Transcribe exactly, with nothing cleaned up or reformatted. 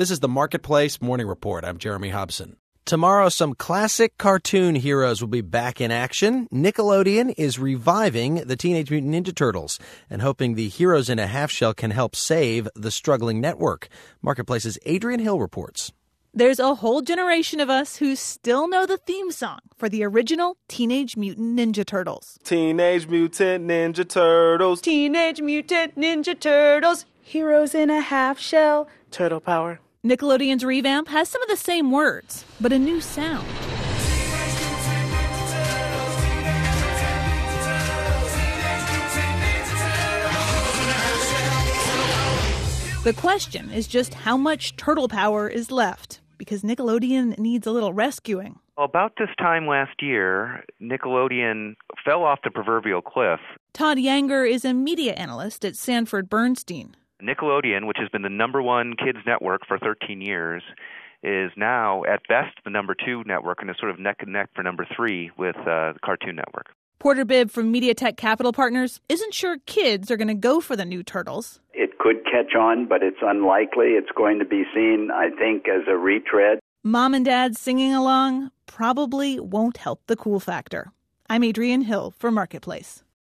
This is the Marketplace Morning Report. I'm Jeremy Hobson. Tomorrow, some classic cartoon heroes will be back in action. Nickelodeon is reviving the Teenage Mutant Ninja Turtles and hoping the heroes in a half shell can help save the struggling network. Marketplace's Adrian Hill reports. There's a whole generation of us who still know the theme song for the original Teenage Mutant Ninja Turtles. Teenage Mutant Ninja Turtles. Teenage Mutant Ninja Turtles. Heroes in a half shell. Turtle power. Nickelodeon's revamp has some of the same words, but a new sound. The question is just how much turtle power is left, because Nickelodeon needs a little rescuing. About this time last year, Nickelodeon fell off the proverbial cliff. Todd Yanger is a media analyst at Sanford Bernstein. Nickelodeon, which has been the number one kids network for thirteen years, is now, at best, the number two network and is sort of neck and neck for number three with uh, the Cartoon Network. Porter Bibb from MediaTek Capital Partners isn't sure kids are going to go for the new Turtles. It could catch on, but it's unlikely. It's going to be seen, I think, as a retread. Mom and dad singing along probably won't help the cool factor. I'm Adrian Hill for Marketplace.